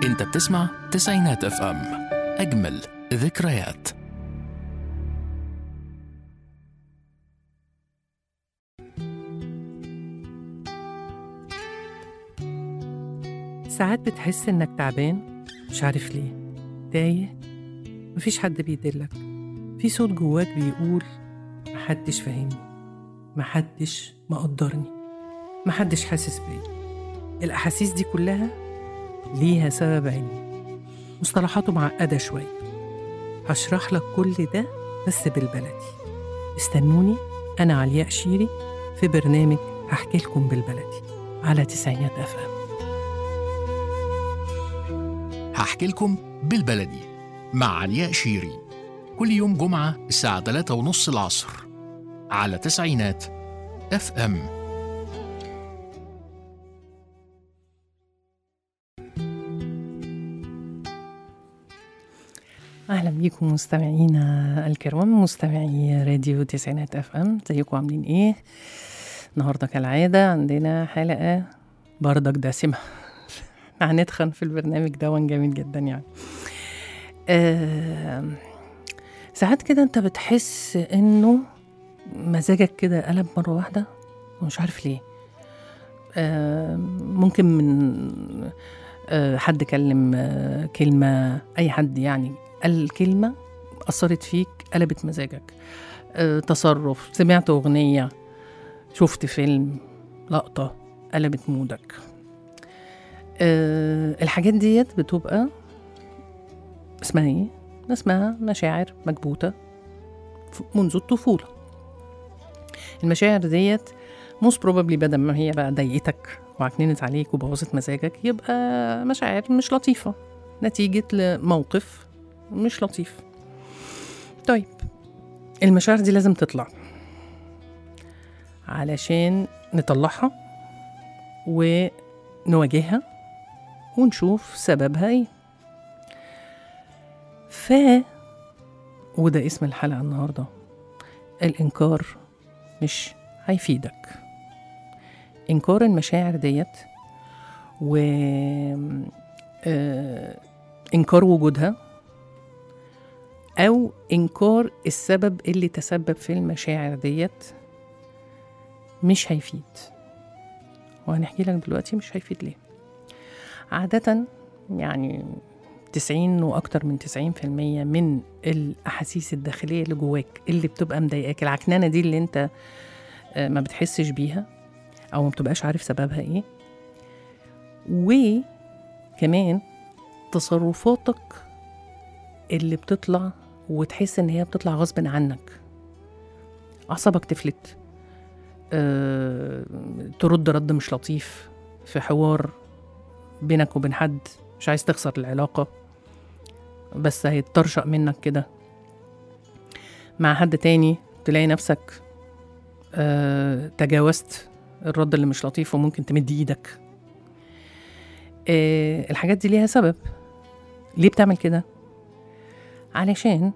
انت بتسمع تسعينات اف ام، اجمل ذكريات. ساعات بتحس إنك تعبان، مش عارف ليه، تايه، مفيش حد بيدلك، في صوت جواك بيقول محدش فاهمني، محدش مقدرني، محدش حاسس بيا. الأحاسيس دي كلها ليها سبب علمي، مصطلحاته معقدة شوية. هشرح لك كل ده بس بالبلدي. استنوني، أنا علياء شيري في برنامج هحكي لكم بالبلدي على تسعينات اف ام. هحكي لكم بالبلدي مع علياء شيري، كل يوم جمعة الساعة 3:30 العصر على تسعينات اف ام. أهلا بيكم مستمعينا الكرام، مستمعي راديو تسعينات اف ام. ازيكم عاملين ايه؟ النهارده كالعادة عندنا حلقة بردك دسمة. هنتخن في البرنامج ده جامد جدا يعني. ساعات كده انت بتحس انه مزاجك كده قلب مرة واحدة ومش عارف ليه. ممكن من حد كلم كلمة، أي حد يعني قال كلمة أثرت فيك قلبت مزاجك. تصرف، سمعت أغنية، شفت فيلم، لقطة قلبت مودك. الحاجات ديت بتبقى اسمها ايه؟ اسمها مشاعر مكبوتة منذ الطفولة. المشاعر ديت most probably بدل ما هي بقى ضايقتك وعكننت عليك وبوظت مزاجك، يبقى مشاعر مش لطيفة نتيجة لموقف مش لطيف. طيب، المشاعر دي لازم تطلع علشان نطلعها ونواجهها ونشوف سببها ايه. وده اسم الحلقة النهاردة، الإنكار مش هيفيدك. إنكار المشاعر ديت و إنكار وجودها أو إنكار السبب اللي تسبب في المشاعر ديت مش هيفيد، وهنحكي لك دلوقتي مش هيفيد ليه. عادة يعني 90 وأكتر من 90% من الأحاسيس الداخلية اللي جواك اللي بتبقى مضايقاك، العكنانة دي اللي انت ما بتحسش بيها أو ما بتبقاش عارف سببها ايه، وكمان تصرفاتك اللي بتطلع وتحس ان هي بتطلع غصب عنك. أعصابك تفلت، ترد رد مش لطيف في حوار بينك وبين حد، مش عايز تخسر العلاقة بس هيتطرشق منك كده. مع حد تاني تلاقي نفسك تجاوزت الرد اللي مش لطيف وممكن تمد ايدك. الحاجات دي ليها سبب. ليه بتعمل كده؟ علشان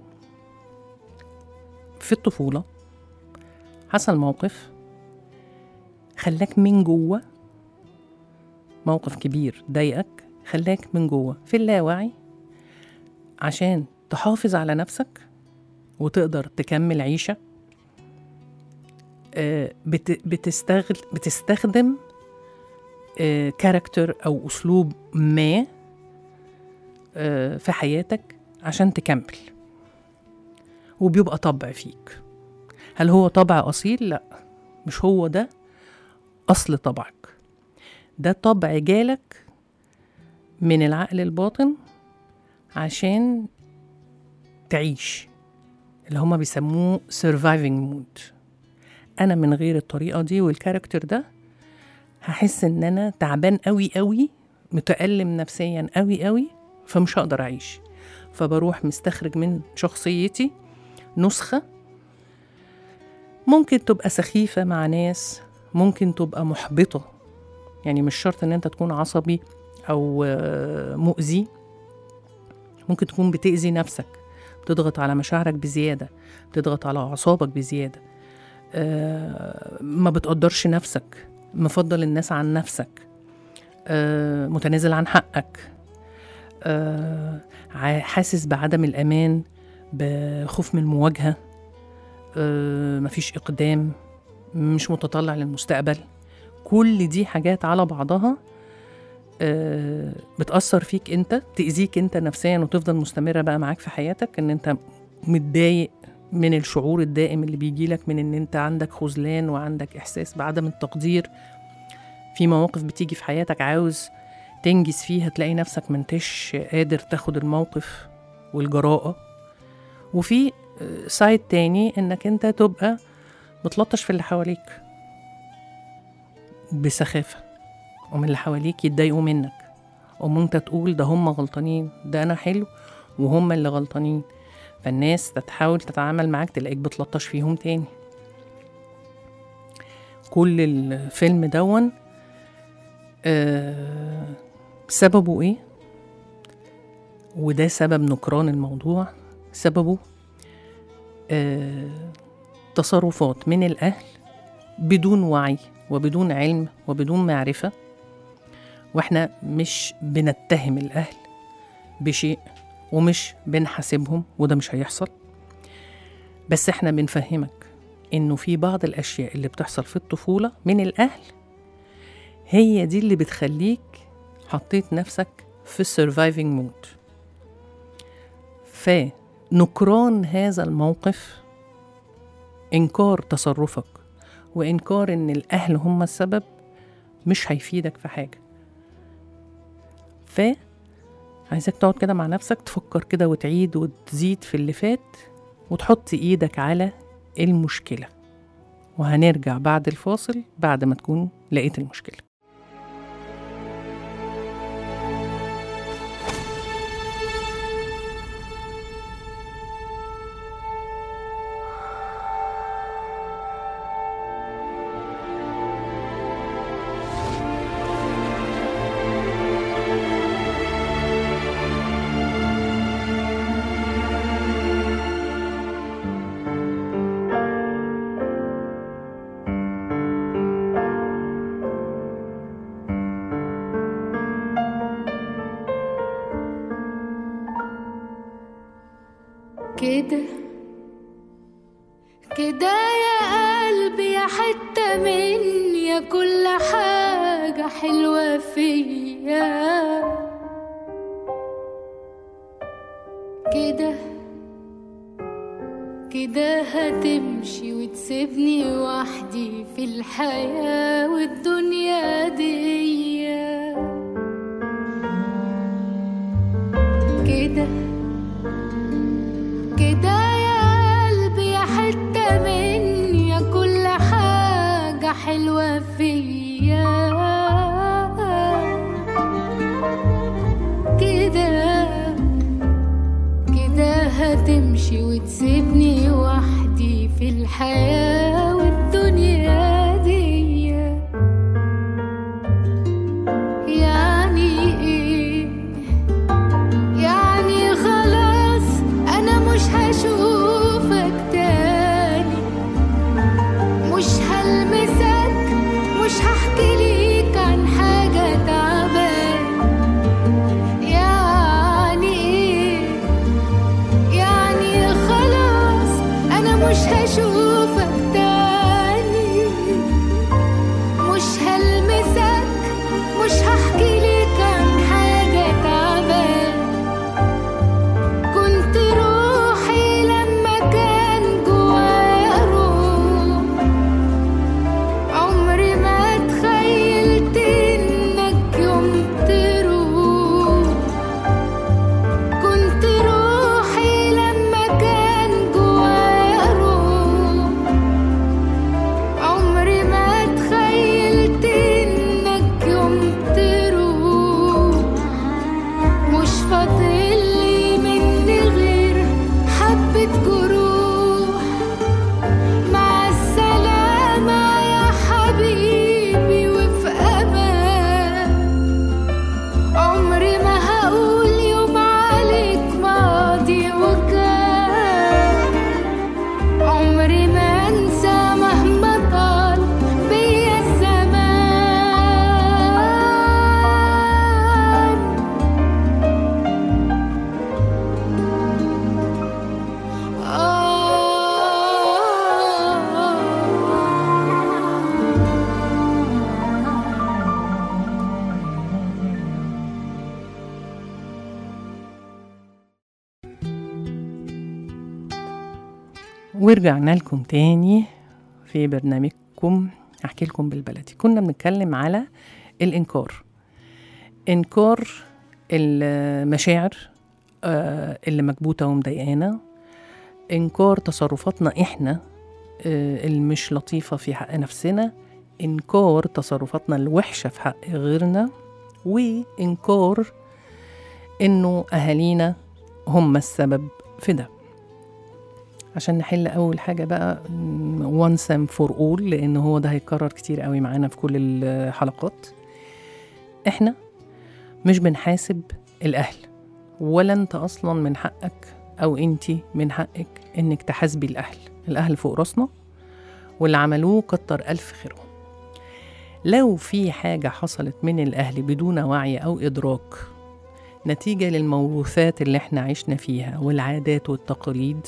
في الطفولة حصل موقف خلاك من جوه، موقف كبير ضايقك خلاك من جوه في اللاواعي عشان تحافظ على نفسك وتقدر تكمل عيشة. بتستخدم كاركتر أو أسلوب ما في حياتك عشان تكمل، وبيبقى طبع فيك. هل هو طبع أصيل؟ لا، مش هو ده أصل طبعك. ده طبع جالك من العقل الباطن عشان تعيش، اللي هما بيسموه surviving mood. أنا من غير الطريقة دي والكاركتر ده هحس إن أنا تعبان قوي قوي، متألم نفسيا قوي قوي، فمش هقدر أعيش. فبروح مستخرج من شخصيتي نسخة ممكن تبقى سخيفة مع ناس، ممكن تبقى محبطة. يعني مش شرط إن أنت تكون عصبي أو مؤذي، ممكن تكون بتأذي نفسك، بتضغط على مشاعرك بزيادة، بتضغط على أعصابك بزيادة، ما بتقدرش نفسك، مفضل الناس عن نفسك، متنازل عن حقك، حاسس بعدم الأمان، بخوف من المواجهة، مفيش إقدام، مش متطلع للمستقبل. كل دي حاجات على بعضها بتأثر فيك انت، تأذيك انت نفسيا وتفضل مستمرة بقى معاك في حياتك، ان انت متضايق من الشعور الدائم اللي بيجيلك من ان انت عندك خذلان وعندك إحساس بعدم التقدير. في مواقف بتيجي في حياتك عاوز تنجز فيها، تلاقي نفسك منتش قادر تاخد الموقف والجراءة. وفي سايد تاني انك انت تبقى بتلطش في اللي حواليك بسخافة، ومن اللي حواليك يتضايقوا منك، انت تقول ده هم غلطانين، ده انا حلو وهم اللي غلطانين، فالناس تحاول تتعامل معاك تلاقيك بتلطش فيهم تاني. كل الفيلم دون سببه ايه؟ وده سبب نكران الموضوع. سببه تصرفات من الأهل بدون وعي وبدون علم وبدون معرفة، واحنا مش بنتهم الأهل بشيء ومش بنحاسبهم، وده مش هيحصل، بس احنا بنفهمك انه في بعض الأشياء اللي بتحصل في الطفولة من الأهل هي دي اللي بتخليك حطيت نفسك في السرفايفنج مود. فنكران هذا الموقف، إنكار تصرفك وإنكار إن الأهل هم السبب، مش هيفيدك في حاجة. عايزك تقعد كده مع نفسك، تفكر كده وتعيد وتزيد في اللي فات، وتحط إيدك على المشكلة، وهنرجع بعد الفاصل بعد ما تكون لقيت المشكلة. كده كده يا قلبي، يا حتة مني، يا كل حاجة حلوة فيا. كده كده هتمشي وتسيبني وحدي في الحياة والدنيا دي. كده كده يا قلبي، يا حتة مني، يا كل حاجة حلوة فيا. كده كده هتمشي وتسيبني وحدي في الحياة والدنيا دي. يعني ايه؟ يعني خلاص أنا مش هشوفك تاني، مش هلمسك، مش هحكي ليك عن حاجة تعبان. يعني إيه؟ يعني خلاص أنا مش هشوفك تاني، ورجعنا لكم تاني في برنامجكم أحكي لكم بالبلدي. كنا بنتكلم على الإنكار، إنكار المشاعر اللي مكبوتة ومضايقانا، إنكار تصرفاتنا إحنا اللي مش لطيفة في حق نفسنا، إنكار تصرفاتنا الوحشة في حق غيرنا، وإنكار إنه أهالينا هم السبب في ده. عشان نحل أول حاجة بقى once and for all، لأنه هو ده هيتكرر كتير قوي معانا في كل الحلقات. إحنا مش بنحاسب الأهل، ولا أنت أصلا من حقك أو أنتي من حقك إنك تحاسبي الأهل. الأهل فوق راسنا، واللي عملوه كتر ألف خيرهم. لو في حاجة حصلت من الأهل بدون وعي أو إدراك نتيجة للموروثات اللي احنا عشنا فيها والعادات والتقاليد،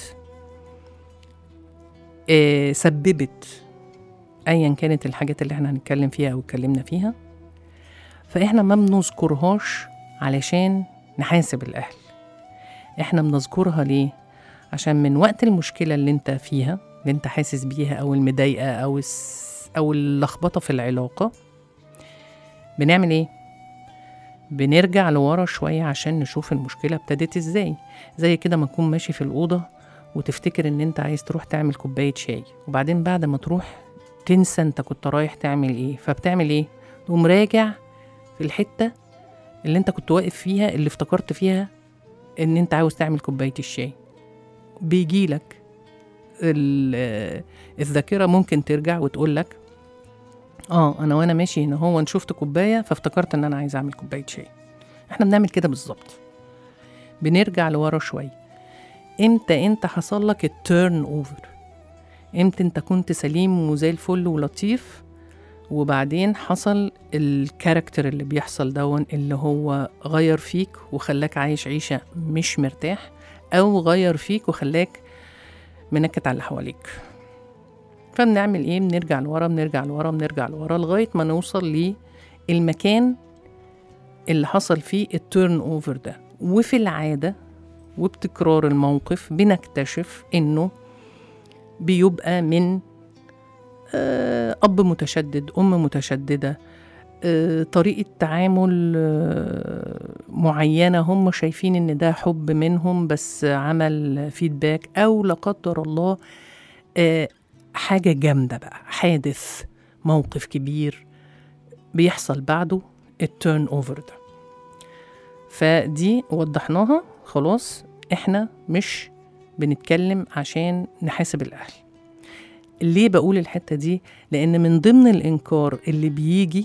سببت أيا كانت الحاجات اللي احنا هنتكلم فيها أو اتكلمنا فيها، فإحنا ما بنذكرهاش علشان نحاسب الأهل. إحنا بنذكرها ليه؟ عشان من وقت المشكلة اللي انت فيها، اللي انت حاسس بيها أو المضايقة أو اللخبطة في العلاقة، بنعمل إيه؟ بنرجع لورا شوية عشان نشوف المشكلة ابتدت إزاي. زي كده ما تكون ماشي في الأوضة وتفتكر إن انت عايز تروح تعمل كوباية شاي، وبعدين بعد ما تروح تنسى انت كنت رايح تعمل إيه. فبتعمل إيه؟ تقوم راجع في الحتة اللي انت كنت واقف فيها، اللي افتكرت فيها ان انت عاوز تعمل كوباية الشاي. بيجيلك الذاكرة ممكن ترجع وتقولك انا وانا ماشي هنا هو شفت كوباية فافتكرت ان انا عايز اعمل كوباية شاي. احنا بنعمل كده بالظبط، بنرجع لورا شوية. امتى انت حصل لك التيرن اوفر؟ امتى انت كنت سليم وزي الفل ولطيف، وبعدين حصل الكاركتر اللي بيحصل دون، اللي هو غير فيك وخلاك عايش عيشة مش مرتاح، أو غير فيك وخلاك منكت على اللي حواليك. فبنعمل إيه؟ بنرجع لورا بنرجع لورا بنرجع لورا لغاية ما نوصل للمكان اللي حصل فيه التيرن أوفر ده. وفي العادة وبتكرار الموقف بنكتشف إنه بيبقى من أب متشدد، أم متشددة، طريقة تعامل معينة هم شايفين إن ده حب منهم بس عمل فيدباك، أو لا قدر الله حاجة جامدة بقى، حادث، موقف كبير بيحصل بعده التيرن اوفر ده. فدي وضحناها خلاص. احنا مش بنتكلم عشان نحاسب الأهل. ليه بقول الحتة دي؟ لأن من ضمن الإنكار اللي بيجي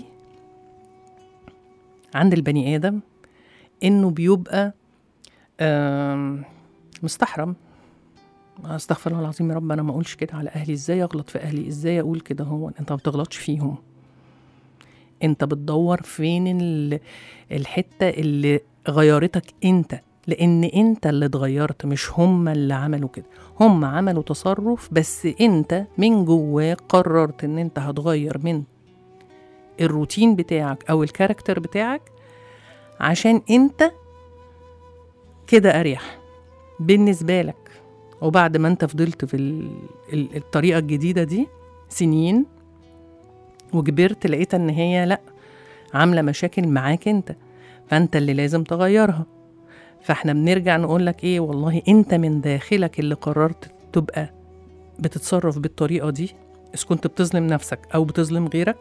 عند البني آدم إنه بيبقى مستحرم. استغفر الله العظيم يا رب، أنا ما أقولش كده على أهلي، إزاي أغلط في أهلي، إزاي أقول كده؟ هو أنت ما بتغلطش فيهم، أنت بتدور فين الحتة اللي غيرتك أنت، لأن أنت اللي اتغيرت، مش هم اللي عملوا كده. هم عملوا تصرف بس أنت من جواك قررت أن أنت هتغير من الروتين بتاعك أو الكاركتر بتاعك عشان أنت كده أريح بالنسبة لك. وبعد ما أنت فضلت في الطريقة الجديدة دي سنين وكبرت، لقيت أن هي لأ، عاملة مشاكل معاك أنت، فأنت اللي لازم تغيرها. فاحنا بنرجع نقولك ايه؟ والله انت من داخلك اللي قررت تبقى بتتصرف بالطريقة دي، إذا كنت بتظلم نفسك أو بتظلم غيرك.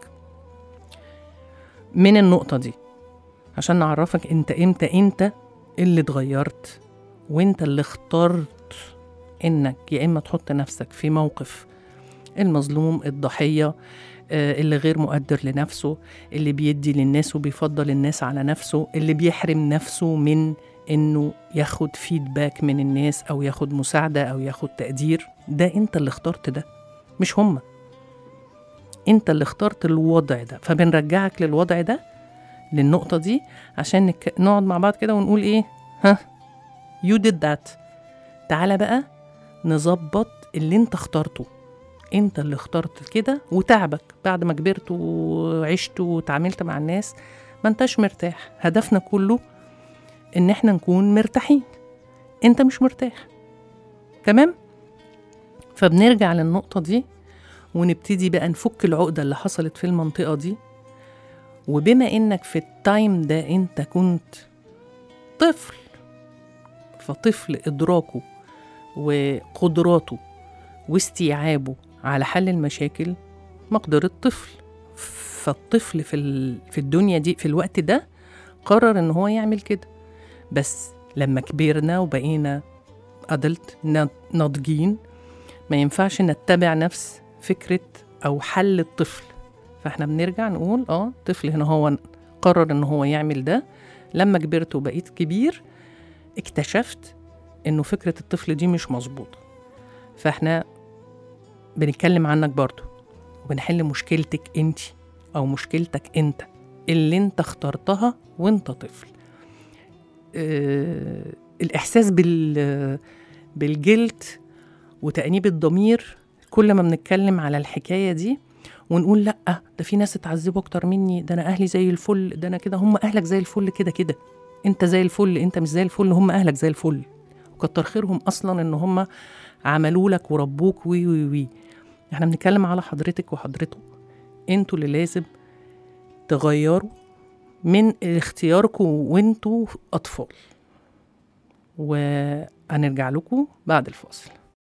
من النقطة دي عشان نعرفك انت اللي اتغيرت، وانت اللي اخترت انك يا اما تحط نفسك في موقف المظلوم، الضحية، اللي غير مقدر لنفسه، اللي بيدي للناس وبيفضل الناس على نفسه، اللي بيحرم نفسه من انه ياخد فيدباك من الناس او ياخد مساعدة او ياخد تقدير. ده انت اللي اخترت ده، مش هما. انت اللي اخترت الوضع ده. فبنرجعك للوضع ده، للنقطة دي، عشان نقعد مع بعض كده ونقول ايه؟ you did that. تعالى بقى نظبط اللي انت اخترته. انت اللي اخترت كده، وتعبك بعد ما كبرت وعشت وتعاملت مع الناس ما انتش مرتاح. هدفنا كله ان احنا نكون مرتاحين، انت مش مرتاح. تمام؟ فبنرجع للنقطة دي ونبتدي بقى نفك العقدة اللي حصلت في المنطقة دي. وبما إنك في التايم ده أنت كنت طفل، فطفل إدراكه وقدراته واستيعابه على حل المشاكل مقدرة طفل. فالطفل في الدنيا دي في الوقت ده قرر إن هو يعمل كده. بس لما كبرنا وبقينا أدلت ناضجين ما ينفعش نتبع نفس فكرة أو حل الطفل. فإحنا بنرجع نقول الطفل هنا هو قرر إن هو يعمل ده. لما كبرت وبقيت كبير اكتشفت إنه فكرة الطفل دي مش مظبوطة. فإحنا بنتكلم عنك برضو وبنحل مشكلتك انت أو مشكلتك انت اللي انت اخترتها وانت طفل. الإحساس بالجلد وتأنيب الضمير كل ما بنتكلم على الحكاية دي ونقول لأ ده في ناس اتعذبوا أكتر مني، ده أنا أهلي زي الفل، ده أنا كده، هم أهلك زي الفل كده أنت زي الفل، أنت مش زي الفل، هم أهلك زي الفل وكتر خيرهم أصلا إن هم عملوا لك وربوك وي. احنا بنتكلم على حضرتك وحضرته، انتوا اللي لازم تغيروا من اختياركم وانتوا أطفال. وهنرجع لكم بعد الفاصل.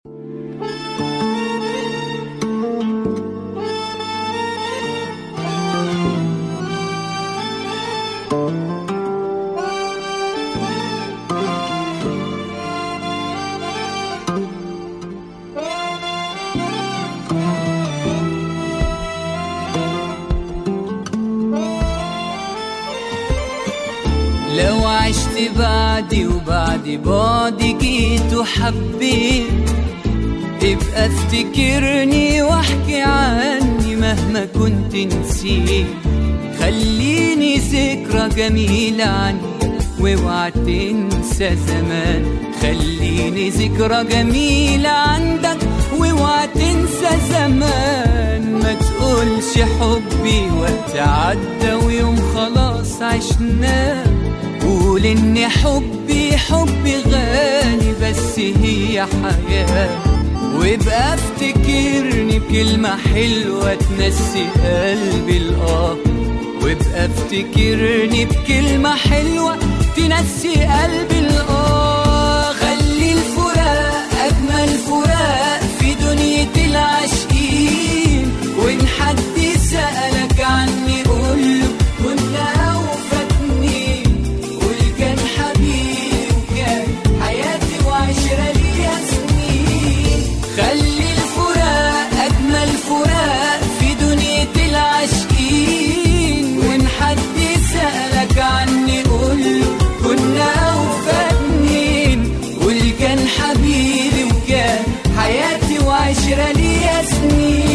لو عشت بعدي وبعد بعدي جيت وحبيت، ابقى افتكرني واحكي عني مهما كنت نسيت. خليني ذكرى جميلة عنك واوعى تنسى زمان. خليني ذكرى جميلة عندك واوعى تنسى زمان. ما تقولش حبي وقت عدى ويوم خلاص عشناه. قول ان حبي غالي بس هي حياة. وابقى افتكرني بكلمة حلوة تنسي قلبي الآه. وابقى افتكرني بكلمة حلوة تنسي قلبي الآه. خلي الفراق أجمل فراق في دنيا العاشقين. وإن حد سألك عني قوله كنت أوفى قول كان حبيبي وكان حياتي وعشرة ليها سنين. خلي الفراق أجمل فراق في دنيا العاشقين. وإن حد سألك عني قوله كنا أوفى قول كان حبيبي وكان حياتي وعشرة ليها سنين.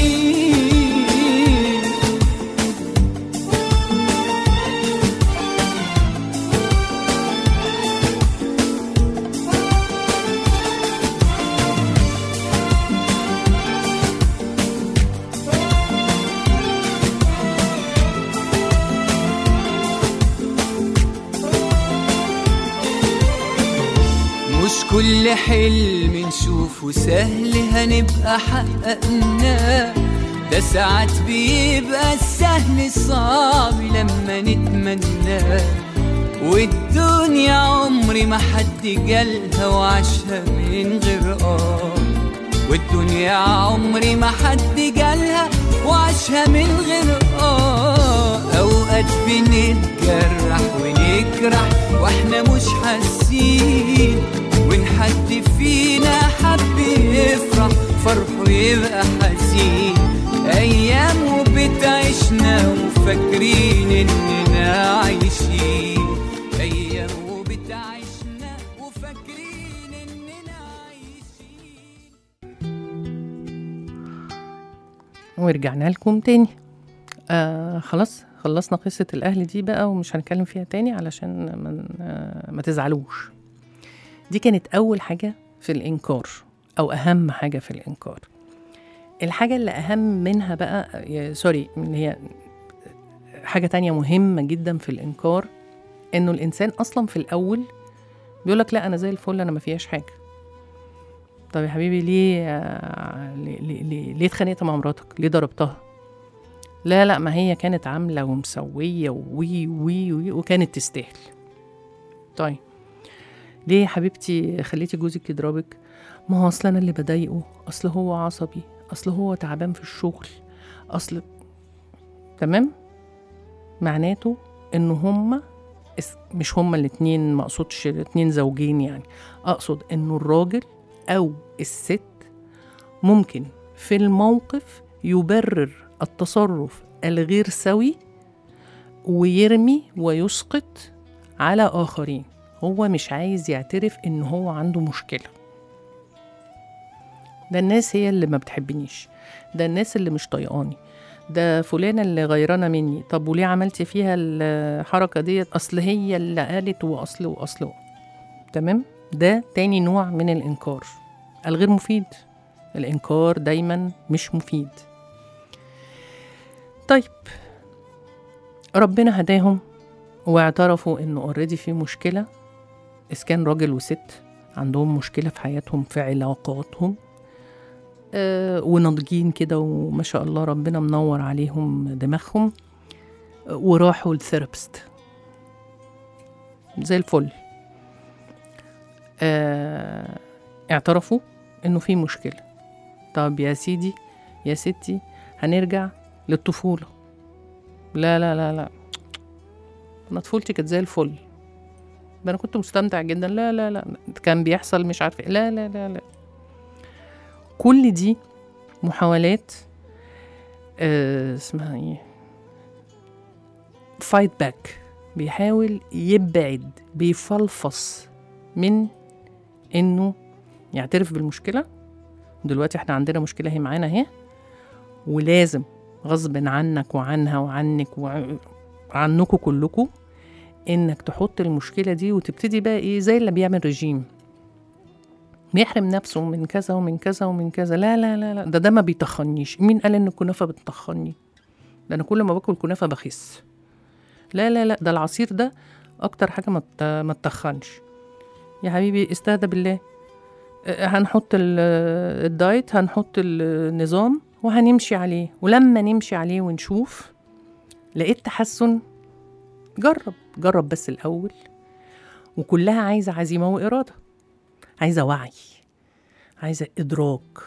مش كل حلم نشوفه سهل هنبقى حققناه. ده ساعات بيبقى السهل صعب لما نتمناه. والدنيا عمري ما حد جالها وعاشها من غير والدنيا عمري ما حد جالها وعاشها من غير أوقات بنتجرح ونجرح واحنا مش حاسين. وإن حد فينا حب يفرح فرحه يبقى حزين. أيام وبتعيشنا وفاكرين إننا عايشين. أيام وبتعيشنا وفاكرين إننا عايشين. ورجعنا لكم تاني. خلاص خلصنا قصة الأهل دي بقى ومش هنتكلم فيها تاني علشان ما تزعلوش. دي كانت أول حاجة في الإنكار أو أهم حاجة في الإنكار. الحاجة اللي أهم منها بقى هي حاجة تانية مهمة جدا في الإنكار، إنه الإنسان أصلا في الأول بيقولك لا أنا زي الفل، أنا ما فيهاش حاجة. طب يا حبيبي ليه اتخانقت مع مراتك؟ ليه ضربتها؟ لا ما هي كانت عاملة ومسوية وي وكانت تستاهل. طيب ليه يا حبيبتي خليتي جوزك يضربك؟ ما هو أصل أنا اللي بضايقه، أصل هو عصبي، أصل هو تعبان في الشغل، أصل. تمام؟ معناته إنه هما مش هما الاتنين، ما أقصدش الاتنين زوجين يعني، أقصد إنه الراجل أو الست ممكن في الموقف يبرر التصرف الغير سوي ويرمي ويسقط على آخرين. هو مش عايز يعترف إن هو عنده مشكلة. ده الناس هي اللي ما بتحبنيش، ده الناس اللي مش طيقاني، ده فلانة اللي غيرانة مني. طب وليه عملتي فيها الحركة ديت؟ أصل هي اللي قالت وأصل. تمام؟ ده تاني نوع من الإنكار الغير مفيد. الإنكار دايما مش مفيد. طيب ربنا هداهم واعترفوا إنه اوريدي في مشكلة، إذا كان راجل وست عندهم مشكلة في حياتهم في علاقاتهم، وناضجين كده وما شاء الله ربنا منور عليهم دماغهم، وراحوا للثيرابيست زي الفل. اعترفوا إنه في مشكلة. طب يا سيدي يا ستي هنرجع للطفولة. لا لا لا لا، أنا طفولتي كانت زي الفل، ده أنا كنت مستمتع جدا. لا لا لا، كان بيحصل مش عارفة. لا لا لا لا، كل دي محاولات اسمها ايه، فايت باك. بيحاول يبعد، بيفلفص من انه يعترف بالمشكلة. دلوقتي احنا عندنا مشكلة هي معانا اهي، ولازم غصب عنك وعنها وعنك وعنكم كلكم انك تحط المشكلة دي وتبتدي بقى ايه، زي اللي بيعمل رجيم بيحرم نفسه من كذا ومن كذا ومن كذا. لا لا لا لا، ده ما بيتخنيش. مين قال ان الكنافة بتتخني؟ ده انا كل ما باكل كنافة بخس. لا لا لا، ده العصير ده اكتر حاجة ما تتخنش. يا حبيبي استهدى بالله، هنحط الدايت، هنحط النظام وهنمشي عليه، ولما نمشي عليه ونشوف لقيت تحسن، جرب بس الأول. وكلها عايزة عزيمة وإرادة، عايزة وعي، عايزة إدراك.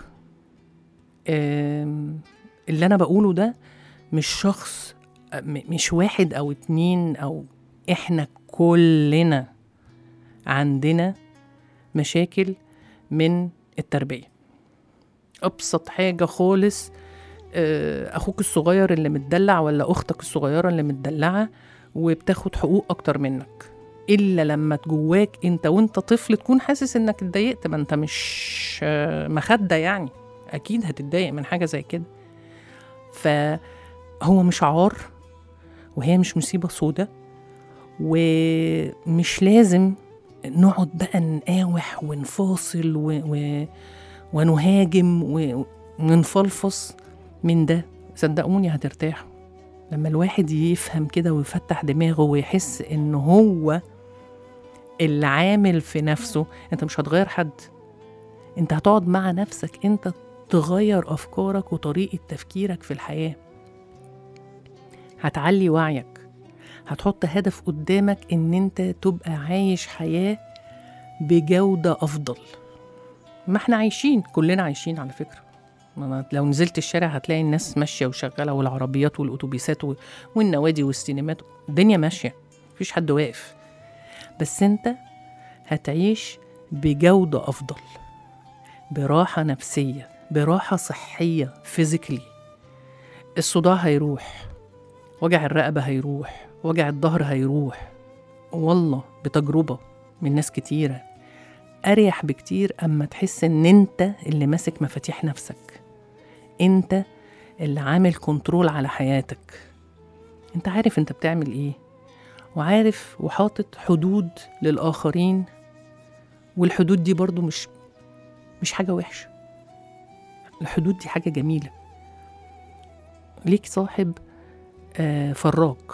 اللي أنا بقوله ده مش شخص، مش واحد أو اتنين، أو إحنا كلنا عندنا مشاكل من التربية. أبسط حاجة خالص، أخوك الصغير اللي متدلع ولا أختك الصغيرة اللي متدلعة وبتاخد حقوق أكتر منك، إلا لما جواك أنت وأنت طفل تكون حاسس إنك اتضايقت. ما أنت مش مخدة يعني، أكيد هتتضايق من حاجة زي كده. فهو مش عار، وهي مش مصيبة سودة، ومش لازم نقعد بقى نقاوح ونفاصل ونهاجم ونفلفص من ده. صدقوني هترتاحوا لما الواحد يفهم كده ويفتح دماغه ويحس إنه هو اللي عامل في نفسه. أنت مش هتغير حد، أنت هتقعد مع نفسك، أنت تغير أفكارك وطريقة تفكيرك في الحياة، هتعلي وعيك، هتحط هدف قدامك إن أنت تبقى عايش حياة بجودة أفضل. ما احنا عايشين، كلنا عايشين على فكرة. لو نزلت الشارع هتلاقي الناس ماشية وشغالة، والعربيات والأتوبيسات والنوادي والسينمات، الدنيا ماشية، مفيش حد واقف. بس انت هتعيش بجودة أفضل، براحة نفسية، براحة صحية فيزيكلي. الصداع هيروح، وجع الرقبة هيروح، وجع الظهر هيروح، والله بتجربة من ناس كتيرة. أريح بكتير أما تحس إن أنت اللي ماسك مفاتيح نفسك، أنت اللي عامل كنترول على حياتك، أنت عارف أنت بتعمل إيه، وعارف وحاطط حدود للآخرين. والحدود دي برضو مش حاجة وحشة، الحدود دي حاجة جميلة. ليك صاحب فراك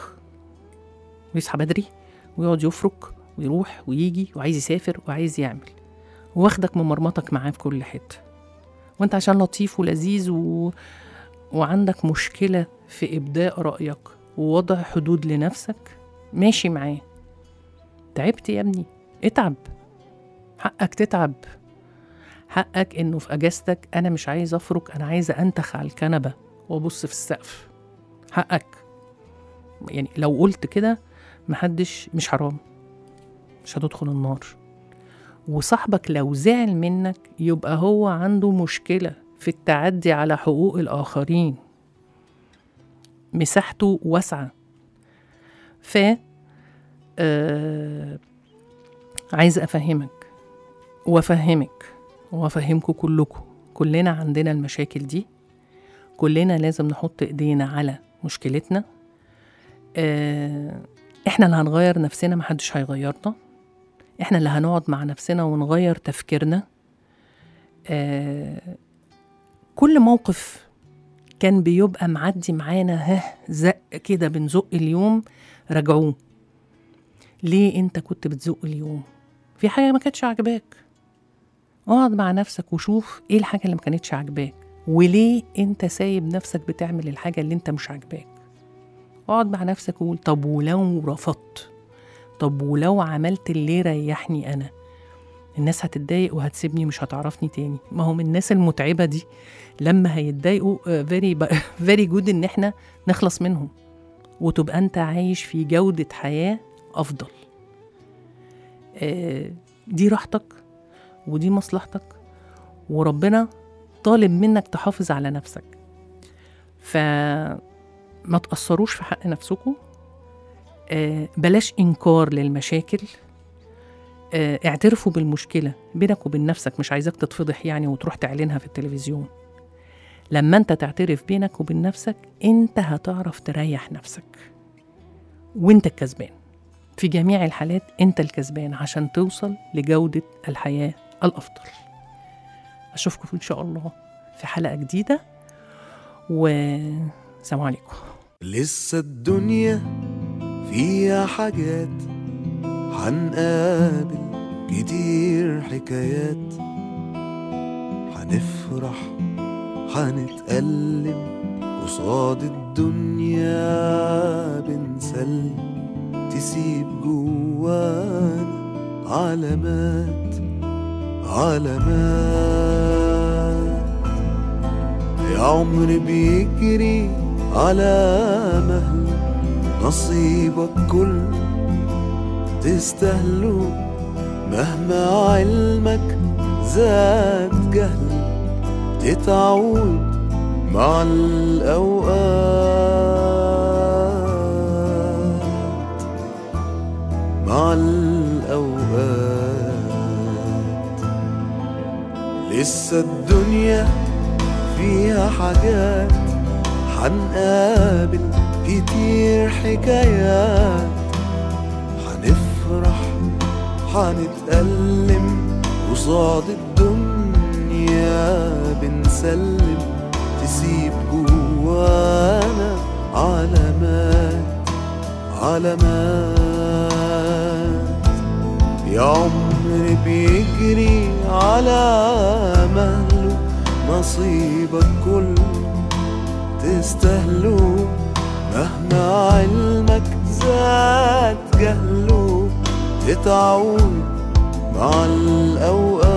ويصحى بدري ويقعد يفرك ويروح ويجي وعايز يسافر وعايز يعمل، واخدك ممرمطك معاه في كل حتة، وانت عشان لطيف ولذيذ وعندك مشكلة في إبداء رأيك ووضع حدود لنفسك ماشي معاه. تعبت يا ابني، اتعب، حقك تتعب، حقك انه في اجازتك انا مش عايز افرك، انا عايزه انتخ على الكنبه وابص في السقف. حقك يعني، لو قلت كده محدش، مش حرام، مش هتدخل النار. وصاحبك لو زعل منك يبقى هو عنده مشكله في التعدي على حقوق الاخرين، مساحته واسعه. عايز افهمك وافهمك وافهمكم كلكم، كلنا عندنا المشاكل دي، كلنا لازم نحط ايدينا على مشكلتنا. احنا اللي هنغير نفسنا، محدش هيغيرنا. احنا اللي هنقعد مع نفسنا ونغير تفكيرنا. كل موقف كان بيبقى معدي معانا زق كده بنزق اليوم، راجعوه. ليه انت كنت بتزق اليوم؟ في حاجة ما كانتش عاجباك، اقعد مع نفسك وشوف ايه الحاجة اللي ما كانتش عاجباك، وليه انت سايب نفسك بتعمل الحاجة اللي انت مش عاجباك. اقعد مع نفسك وقول طب ولو رفضت، طب ولو عملت اللي ريحني انا، الناس هتتضايق وهتسيبني، مش هتعرفني تاني. ما هم الناس المتعبة دي لما هيتضايقوا very good ان احنا نخلص منهم، وتبقى انت عايش في جودة حياة افضل. دي راحتك ودي مصلحتك، وربنا طالب منك تحافظ على نفسك. فما تأثروش في حق نفسكم. بلاش إنكار للمشاكل. اعترفوا بالمشكلة بينك وبين نفسك، مش عايزك تتفضح يعني وتروح تعلنها في التلفزيون. لما انت تعترف بينك وبين نفسك انت هتعرف تريح نفسك، وانت الكسبان في جميع الحالات. انت الكسبان عشان توصل لجودة الحياة الأفضل. أشوفكم إن شاء الله في حلقة جديدة، والسلام عليكم. لسه الدنيا فيها حاجات، هنقابل كتير حكايات، هنفرح هنتألم قصاد الدنيا، بنسلم تسيب جوانا علامات يا عمر بيجري على مهل، نصيبك كل تستاهله، مهما علمك زاد جهل، تتعود مع الأوقات. لسه الدنيا فيها حاجات، هنقابل كتير حكايات، هنفرح هنتألم قصاد الدنيا، بنسلم تسيب جوانا علامات يا عمر بيجري على مهله، نصيبك كل تستاهله، مهما علمك زاد جهله، تتعود مع الأوقات.